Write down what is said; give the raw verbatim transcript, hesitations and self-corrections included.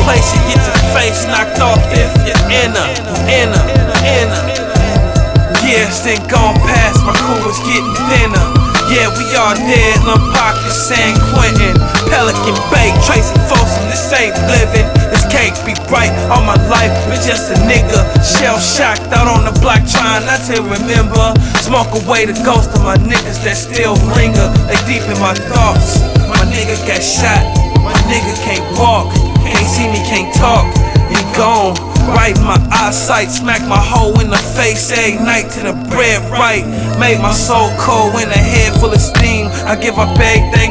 place, you get your face knocked off if you're in her, in her, in her. Years then gone past, my crew was getting thinner. Yeah, we all dead, Lompoc, San Quentin, Pelican Bay, Tracy Folsom, this ain't living. This can't be right, all my life been just a nigga. Shell shocked out on the block trying not to remember. Smoke away the ghost of my niggas that still linger. They deep in my thoughts. My nigga got shot, my nigga can't walk, can't see me, can't talk, he gone. Right in my eyesight, smack my hoe in the face every night to the bread right. Made my soul cold in a head full of steam. I give up everything